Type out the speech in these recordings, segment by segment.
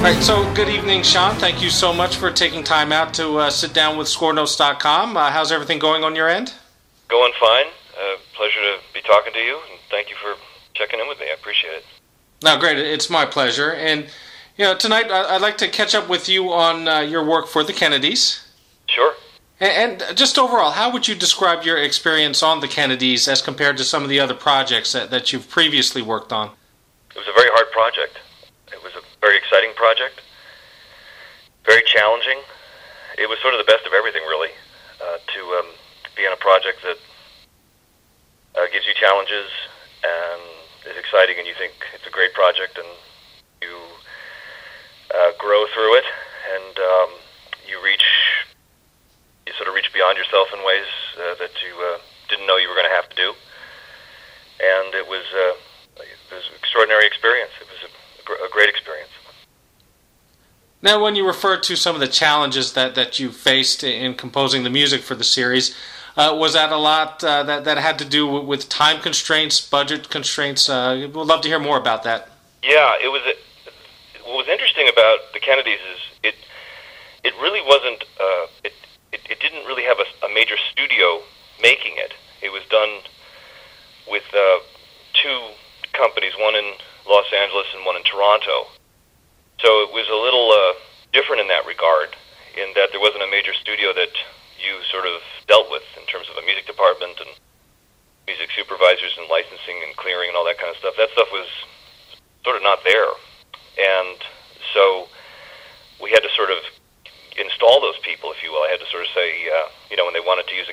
All right, so good evening, Sean. Thank you so much for taking time out to sit down with ScoreNotes.com. How's everything going on your end? Going fine. Pleasure to be talking to you, and thank you for checking in with me. I appreciate it. No, great. It's my pleasure. And tonight I'd like to catch up with you on your work for the Kennedys. Sure. And just overall, how would you describe your experience on the Kennedys as compared to some of the other projects that you've previously worked on? It was a very hard project. It was a very exciting project, very challenging. It was sort of the best of everything, really, to be on a project that gives you challenges and is exciting, and you think it's a great project, and you grow through it, and you sort of reach beyond yourself in ways that you didn't know you were going to have to do. And it was an extraordinary experience. It was a great experience. Now, when you refer to some of the challenges that you faced in composing the music for the series, was that a lot that had to do with time constraints, budget constraints? We'd love to hear more about that. Yeah, it was. What was interesting about the Kennedys is it really wasn't. It didn't really have a major studio making it. It was done with two companies, one in Los Angeles and one in Toronto. So it was a little different in that regard, in that there wasn't a major studio that you sort of dealt with in terms of a music department and music supervisors and licensing and clearing and all that kind of stuff. That stuff was sort of not there. And so we had to sort of install those people, if you will. I had to sort of say, when they wanted to use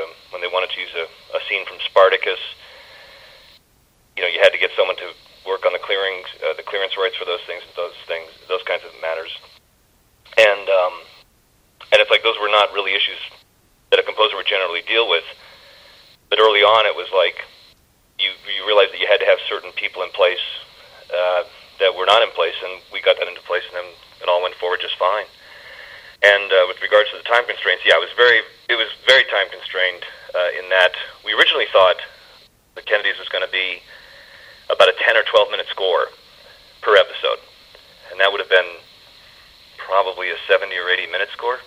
a scene from Spartacus, you had to get someone to work on the clearance rights for those things, those kinds of matters. And it's like those were not really issues that a composer would generally deal with. But early on, it was like you realized that you had to have certain people in place that were not in place, and we got that into place, and then it all went forward just fine. And with regards to the time constraints, it was very time constrained in that we originally thought the Kennedys was going to be about a 10 or 12 minute score per episode, and that would have been probably a 70 or 80 minute score,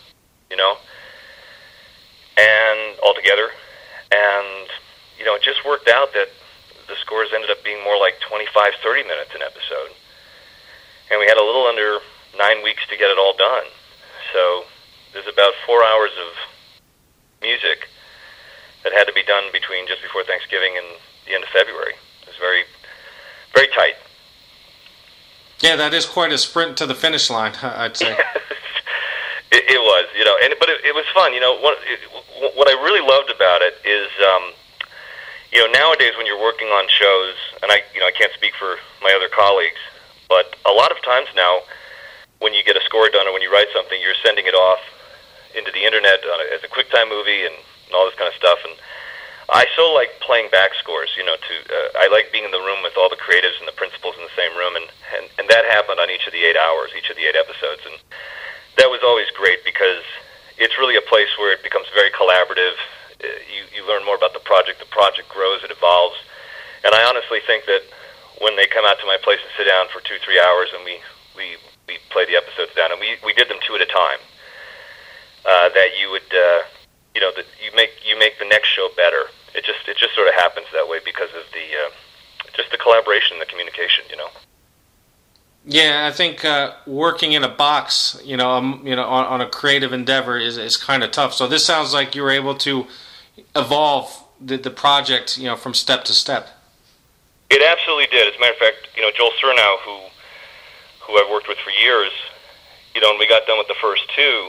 and altogether. And it just worked out that the scores ended up being more like 25, 30 minutes an episode, and we had a little under 9 weeks to get it all done. So there's about 4 hours of music that had to be done between just before Thanksgiving and the end of February. It was very, very tight. Yeah, that is quite a sprint to the finish line, I'd say. It was, but it was fun. What I really loved about it is, nowadays when you're working on shows, and I can't speak for my other colleagues, but a lot of times now, when you get a score done or when you write something, you're sending it off into the internet as a QuickTime movie and all this kind of stuff. And I so like playing back scores, I like being in the room with all the creatives and the principals in the same room, and that happened on each of the 8 hours, each of the 8 episodes. And that was always great because it's really a place where it becomes very collaborative. You learn more about the project grows, it evolves. And I honestly think that when they come out to my place and sit down for 2-3 hours and we play the episodes down, and we did them 2 at a time, that you would, that you make the next show better. It just sort of happens that way because of the collaboration and the communication, Yeah, I think working in a box, on a creative endeavor is kind of tough. So this sounds like you were able to evolve the project, from step to step. It absolutely did. As a matter of fact, Joel Surnow, who I've worked with for years, when we got done with the first 2,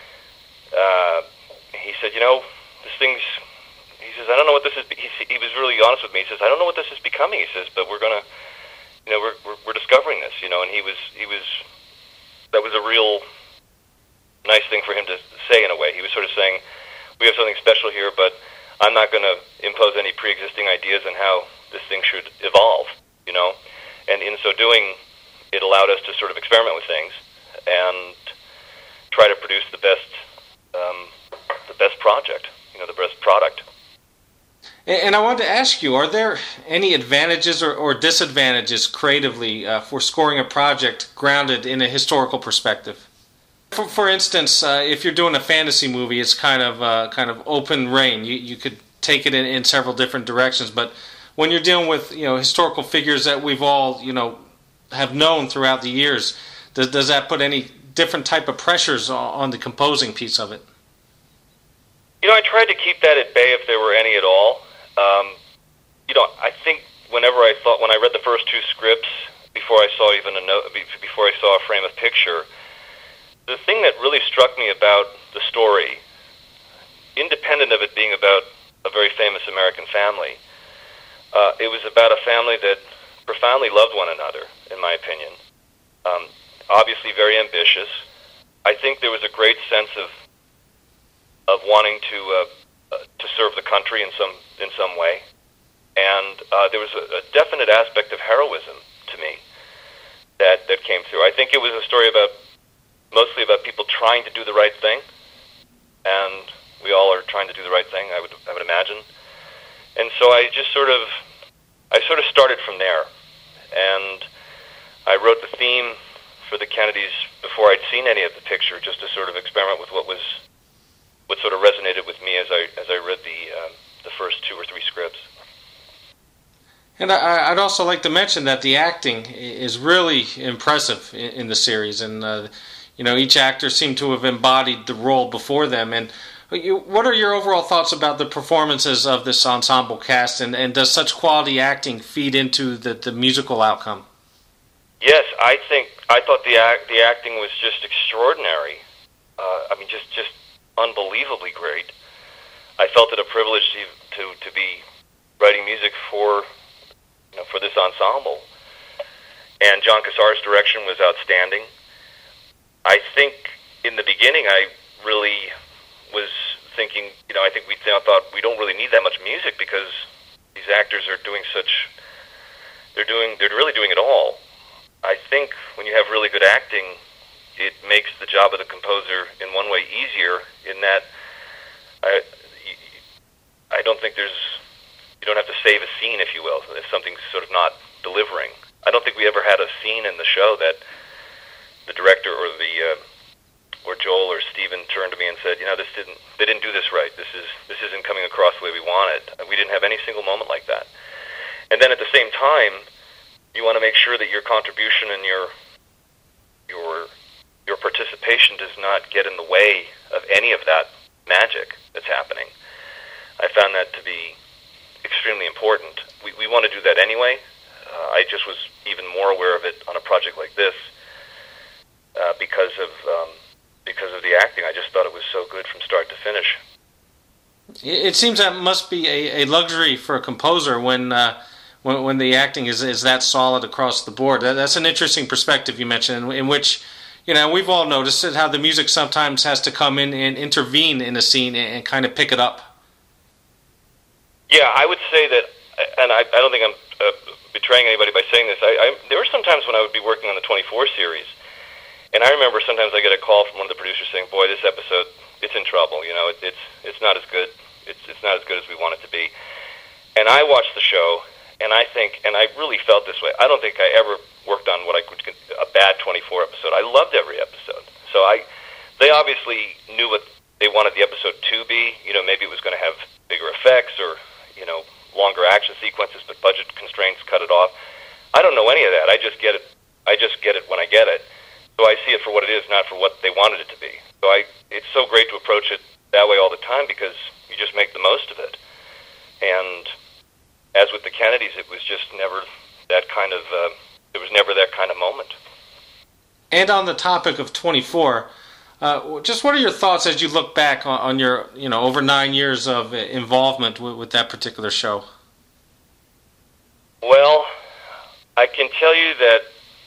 he said, this thing's, he says, I don't know what this is. He was really honest with me. He says, I don't know what this is becoming. He says, but we're gonna, we're discovering this, and he was, that was a real nice thing for him to say in a way. He was sort of saying, we have something special here, but I'm not going to impose any pre-existing ideas on how this thing should evolve, and in so doing, it allowed us to sort of experiment with things and try to produce the best project, the best product. And I wanted to ask you, are there any advantages or disadvantages creatively for scoring a project grounded in a historical perspective? For instance, if you're doing a fantasy movie, it's kind of open reign. You could take it in several different directions, but when you're dealing with historical figures that we've all have known throughout the years, does that put any different type of pressures on the composing piece of it? I tried to keep that at bay if there were any at all. I think when I read the first two scripts before I saw before I saw a frame of picture, the thing that really struck me about the story, independent of it being about a very famous American family, it was about a family that profoundly loved one another, in my opinion. Obviously very ambitious. I think there was a great sense of wanting to serve the country in some way, and there was a definite aspect of heroism to me that came through. I think it was a story mostly about people trying to do the right thing, and we all are trying to do the right thing, I would imagine. And so I sort of started from there, and I wrote the theme for the Kennedys before I'd seen any of the picture, just to sort of experiment with what sort of resonated with me as I read the first two or three scripts. And I'd also like to mention that the acting is really impressive in the series, and each actor seemed to have embodied the role before them. And what are your overall thoughts about the performances of this ensemble cast, and does such quality acting feed into the musical outcome? Yes, I thought the acting was just extraordinary. Just unbelievably great. I felt it a privilege to be writing music for this ensemble, and John Cassar's direction was outstanding. I think in the beginning I really was thinking, I think we thought we don't really need that much music because these actors are doing they're really doing it all. I think when you have really good acting, it makes the job of the composer in one way easier, in that I don't think you don't have to save a scene, if you will, if something's sort of not delivering. I don't think we ever had a scene in the show that the director or Joel or Steven turned to me and said, they didn't do this right. This isn't coming across the way we wanted. We didn't have any single moment like that. And then at the same time, you want to make sure that your contribution and your participation does not get in the way of any of that magic that's happening. I found that to be extremely important. We want to do that anyway. I just was even more aware of it on a project like this because of the acting. I just thought it was so good from start to finish. It seems that must be a luxury for a composer when the acting is that solid across the board. That's an interesting perspective you mentioned, in which we've all noticed it, how the music sometimes has to come in and intervene in a scene and kind of pick it up. Yeah, I would say that, and I don't think I'm betraying anybody by saying this. There were some times when I would be working on the 24 series, and I remember sometimes I get a call from one of the producers saying, "Boy, this episode, it's in trouble. It's not as good. It's not as good as we want it to be." And I watched the show, and I really felt this way. I don't think I ever worked on what I could a bad 24 episode. I loved every episode. So they obviously knew what they wanted the episode to be. Maybe it was going to have bigger effects or longer action sequences, but budget constraints cut it off. I don't know any of that. I just get it when I get it. So I see it for what it is, not for what they wanted it to be. So it's so great to approach it that way all the time, because you just make the most of it. And as with the Kennedys, it was just never that kind of there was never that kind of moment. And on the topic of 24, just what are your thoughts as you look back on your over 9 years of involvement with that particular show? Well, I can tell you that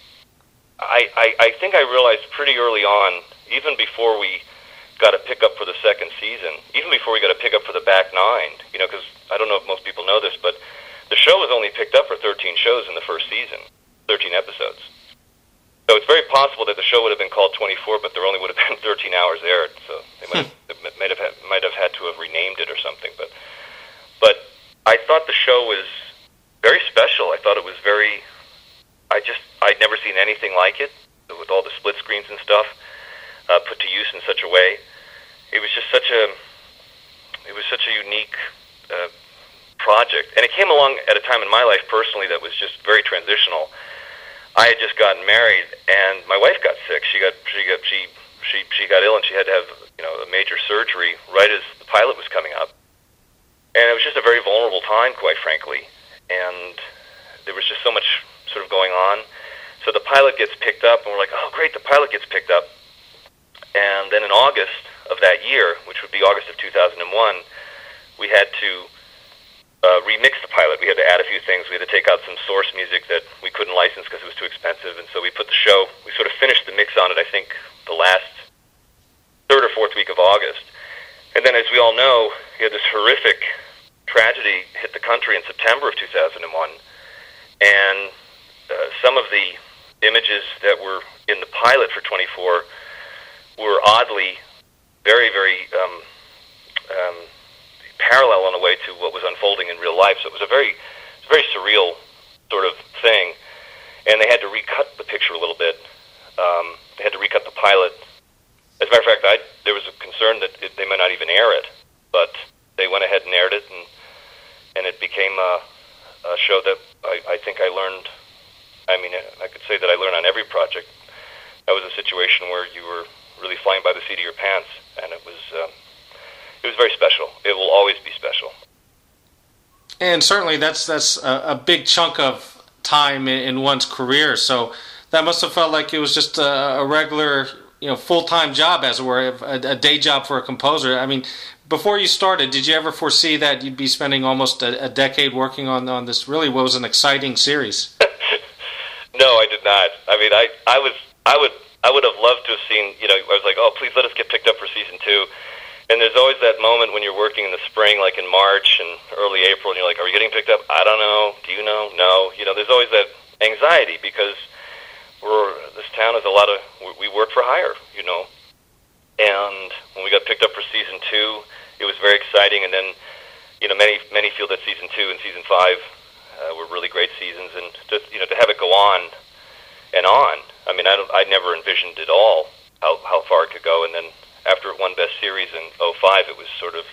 I think I realized pretty early on, even before we got a pickup for the second season, even before we got a pickup for the back nine, because I don't know if most people know this, but the show was only picked up for 13 shows in the first season, 13 episodes. So it's very possible that the show would have been called 24, but there only would have been 13 hours aired. So they might have had to have renamed it or something. But I anything like it, with all the split screens and stuff put to use in such a way. It was just such a unique project, and it came along at a time in my life personally that was just very transitional. I had just gotten married, and my wife got sick. She got ill, and she had to have a major surgery right as the pilot was coming up. And it was just a very vulnerable time, quite frankly. And there was just so much sort of going on. So the pilot gets picked up, and we're like, oh, great, the pilot gets picked up. And then in August of that year, which would be August of 2001, we had to remix the pilot. We had to add a few things. We had to take out some source music that we couldn't license because it was too expensive. And so we put the show, we sort of finished the mix on it, I think, the last third or fourth week of August. And then, as we all know, we had this horrific tragedy hit the country in September of 2001. And some of the images that were in the pilot for 24 were oddly very, very parallel in a way to what was unfolding in real life. So it was a very surreal sort of thing. And they had to recut the picture a little bit. They had to recut the pilot. As a matter of fact, there was a concern that they might not even air it, but they went ahead and aired it, and it became a show that I think I learned. I mean, I could say that I learned on every project. That was a situation where you were really flying by the seat of your pants, and it was very special. It will always be special. And certainly that's a big chunk of time in one's career. So that must have felt like it was just a regular, full-time job, as it were, a day job for a composer. I mean, before you started, did you ever foresee that you'd be spending almost a decade working on this really what was an exciting series? No, I did not. I mean, I would have loved to have seen, I was like, oh, please let us get picked up for season 2. And there's always that moment when you're working in the spring, like in March and early April, and you're like, are we getting picked up? I don't know. Do you know? No. There's always that anxiety because this town is we work for hire, And when we got picked up for season 2, it was very exciting. And then, many feel that season 2 and season 5 were really great seasons, and just to have it go on and on. I mean, I never envisioned at all how far it could go. And then after it won Best Series in 2005, it was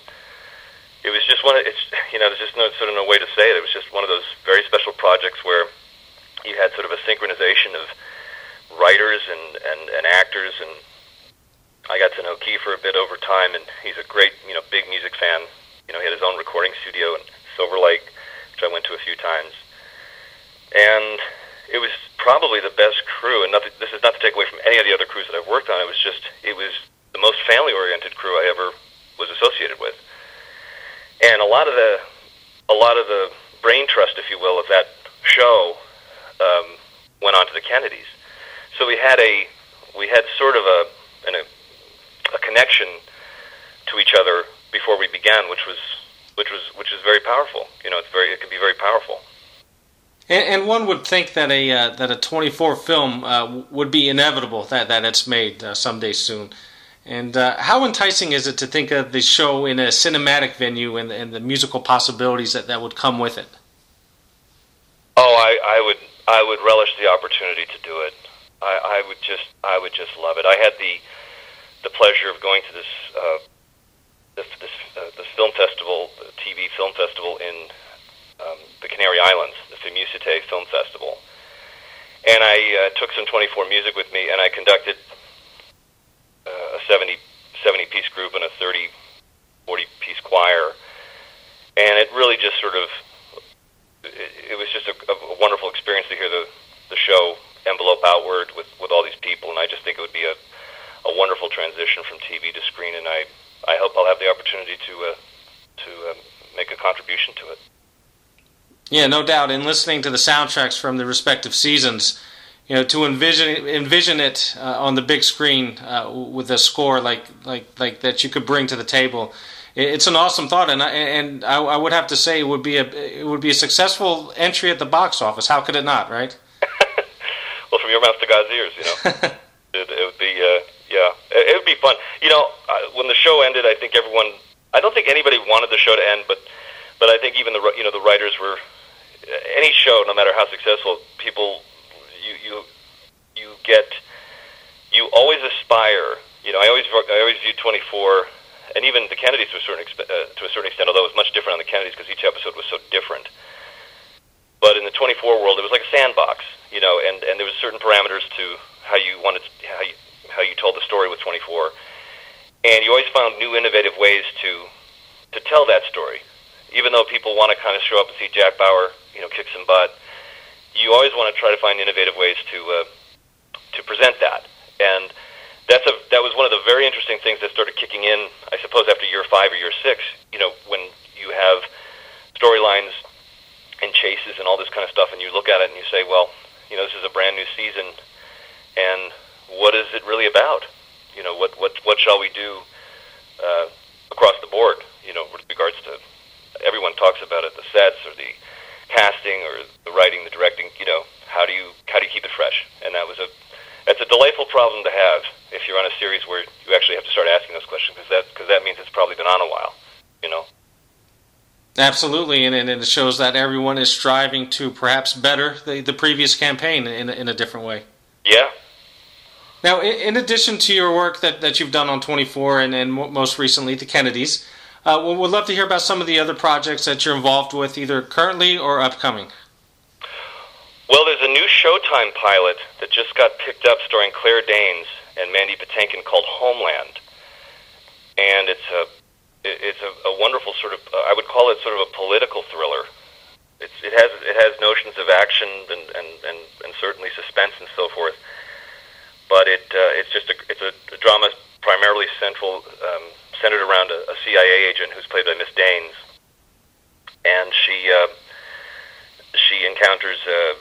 just there's just no way to say it. It was just one of those very special projects where you had sort of a synchronization of writers and actors, and I got to know Kiefer a bit over time, and he's a great, big music fan. He had his own recording studio in Silver Lake, which I went to a few times. And it was probably the best crew, and this is not to take away from any of the other crews that I've worked on. It was the most family-oriented crew I ever was associated with. And a lot of the brain trust, if you will, of that show went on to the Kennedys. So we had sort of a connection to each other before we began, which is very powerful. It can be very powerful. And one would think that a 24 film would be inevitable that it's made someday soon. And how enticing is it to think of the show in a cinematic venue and the musical possibilities that would come with it? Oh, I would relish the opportunity to do it. I would just love it. I had the pleasure of going to this film festival, the TV film festival in the Canary Islands, the FIMUSITE Film Festival, and I took some 24 music with me, and I conducted a 70-piece group and a 40-piece choir, and it really just sort of it was just a wonderful experience to hear the show envelope outward with all these people, and I just think it would be a wonderful transition from TV to screen, and I hope I'll have the opportunity to make a contribution to it. Yeah, no doubt. And listening to the soundtracks from the respective seasons, to envision it on the big screen with a score like that you could bring to the table, it's an awesome thought. And I would have to say it would be a successful entry at the box office. How could it not, right? Well, from your mouth to God's ears, it would be it would be fun. When the show ended, I don't think anybody wanted the show to end, but I think even the writers were. Any show, no matter how successful, people always aspire. I always viewed 24, and even the Kennedys to a certain extent, although it was much different on the Kennedys because each episode was so different. But in the 24 world, it was like a sandbox, and there was certain parameters to how you told the story with 24, and you always found new, innovative ways to tell that story. Even though people want to kind of show up and see Jack Bauer, kick some butt, you always want to try to find innovative ways to present that. And that was one of the very interesting things that started kicking in, I suppose, after year 5 or year 6. When you have storylines and chases and all this kind of stuff, and you look at it and you say, well, this is a brand new season, and what is it really about? What shall we do across the board? With regards to, everyone talks about it, the sets or the casting or the writing, the directing. How do you keep it fresh? And that's a delightful problem to have if you're on a series where you actually have to start asking those questions, because that means it's probably been on a while. Absolutely, and it shows that everyone is striving to perhaps better the previous campaign in a different way. Yeah. Now, in addition to your work that you've done on 24 and most recently the Kennedys, we'd love to hear about some of the other projects that you're involved with, either currently or upcoming. Well, there's a new Showtime pilot that just got picked up starring Claire Danes and Mandy Patinkin called Homeland. And it's a wonderful sort of, I would call it sort of a political thriller. It has notions of action and certainly suspense and so forth. But it's a drama primarily centered around a CIA agent who's played by Miss Danes, and she encounters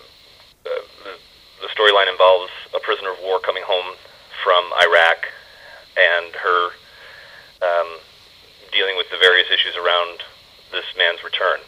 the storyline involves a prisoner of war coming home from Iraq, and her dealing with the various issues around this man's return.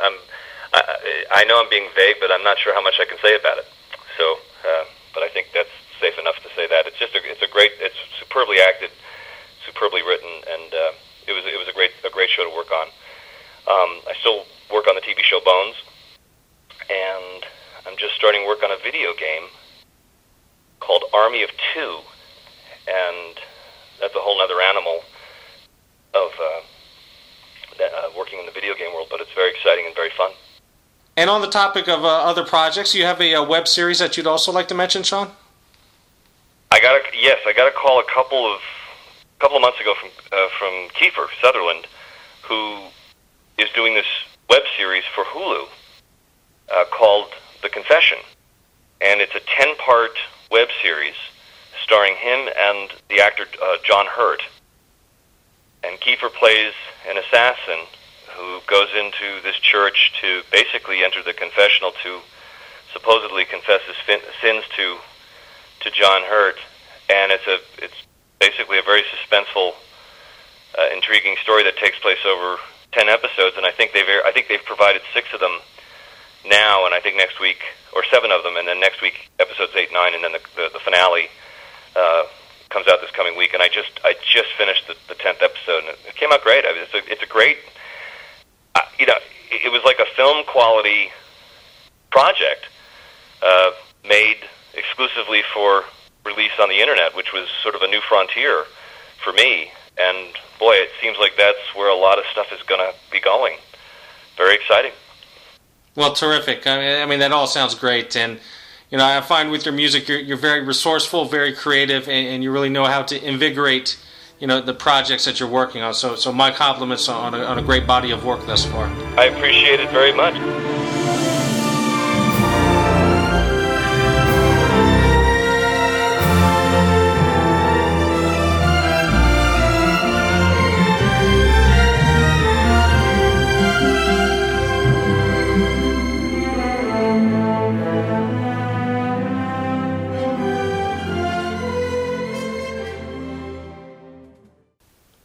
I know I'm being vague, but I'm not sure how much I can say about it. So, but I think that's safe enough to say that it's superbly acted, superbly written, and it was a great show to work on. I still work on the TV show Bones, and I'm just starting work on a video game called Army of Two, and that's a whole other animal of working in the video game world, but it's very exciting and very fun. And on the topic of other projects, you have a web series that you'd also like to mention, Sean? I got a call a couple of months ago from Kiefer Sutherland, who is doing this web series for Hulu called The Confession, and it's a 10-part web series starring him and the actor John Hurt. And Kiefer plays an assassin who goes into this church to basically enter the confessional to supposedly confess his sins to John Hurt, and it's basically a very suspenseful, intriguing story that takes place over 10 episodes, and I think they've provided 6 of them now, and I think next week, or 7 of them, and then next week episodes 8, 9, and then the finale comes out this coming week. And I just finished the 10th episode, and it came out great. I mean, it's a great, it was like a film quality project made exclusively for release on the internet, which was sort of a new frontier for me. And boy, it seems like that's where a lot of stuff is going to be going. Very exciting. Well, terrific. I mean, that all sounds great. And, I find with your music, you're very resourceful, very creative, and you really know how to invigorate, the projects that you're working on. So my compliments on a great body of work thus far. I appreciate it very much.